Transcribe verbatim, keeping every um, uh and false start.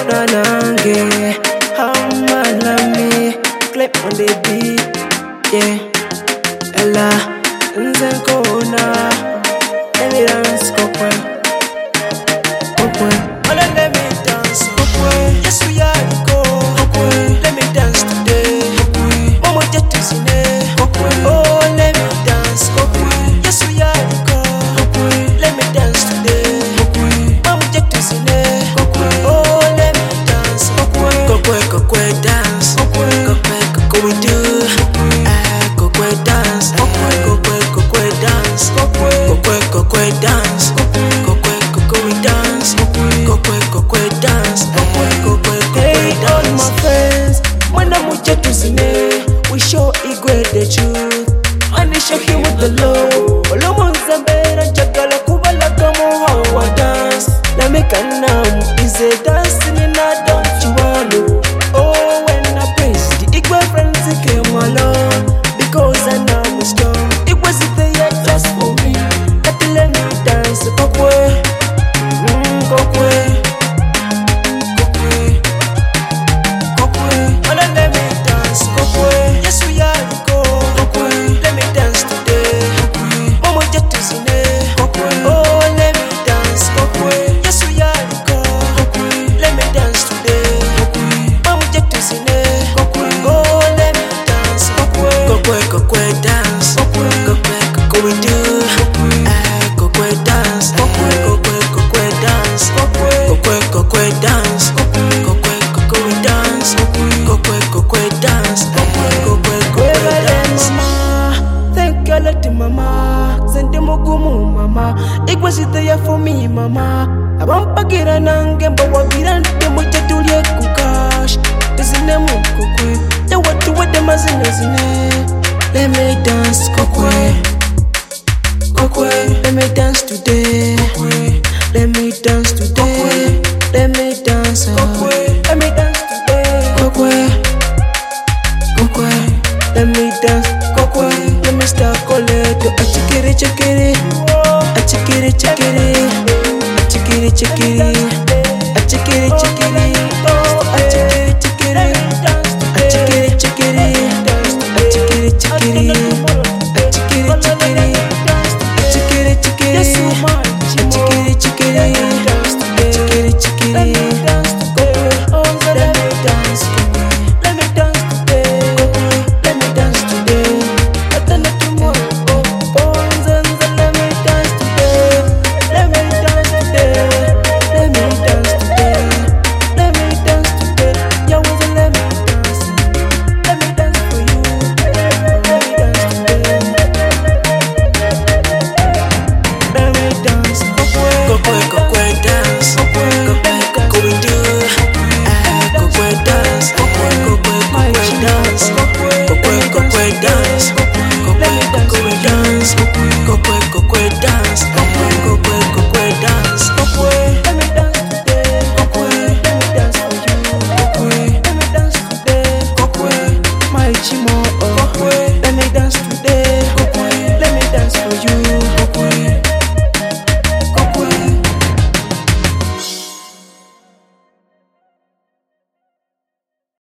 nanange hamalami clap on the beat, yeah. Ella nzenkona let me dance kokwe kokwe let me dance kokwe yes we are go kokwe let me dance today kokwe momo jetu sine kokwe oh let me dance kokwe yes we are go kokwe let me dance today kokwe momo jetu sine kokwe oh let me dance kokwe kokwe kokwe dance kokwe kokwe kokwe we do ah kokwe dance kokwe kokwe kokwe dance kokwe kokwe kokwe dance kokwe kokwe kokwe we dance kokwe kokwe kokwe dance kokwe kokwe kokwe dance. All my friends mwana muche tuzine we show Igwe the truth and we show him with the love olomonza mbera njagala kubala kamo hawa dance na mekanam is a dance in a don't you wanna oh when I praise the Igwe friends came along because I know I'm strong it was there just for me that let me dance kokwe mm, kokwe kokwe kokwe oh let me dance kokwe yes we are go kokwe let me dance today kokwe momo jetu sine kokwe oh let me dance kokwe yes we are go kokwe let me dance today kokwe momo jetu sine kokwe oh let me dance kokwe kokwe kokwe dance kokwe kokwe kokwe we do ah kokwe dance kokwe kokwe kokwe dance kokwe kokwe kokwe dance kokwe kokwe kokwe we dance kokwe kokwe kokwe dance kokwe kokwe kokwe dance. Mama thank you let mama sende mugumu mama Igwe is there for me mama abampagira nange mbawabira ndi muche tulye kukash izine mukukwe ya watu wede mazine zine let me dance kokwe kokwe let me dance today kokwe let me dance today let me dance kokwe let me dance today kokwe kokwe let me dance kokwe let me start koleto achikiri chikiri achikiri chikiri achikiri chikiri achikiri chikiri achikiri chikiri achikiri chikiri achikiri chikiri achikiri chikiri achikiri chikiri achikiri chikiri achikiri chikiri kokwe oh let me dance kokwe let me dance today kokwe let me dance today atana tomorrow oh oh nzenze let me dance today let me dance today let me dance today let me dance today ya wanza let me dance let me dance for you let me dance today let me dance kokwe kokwe kokwe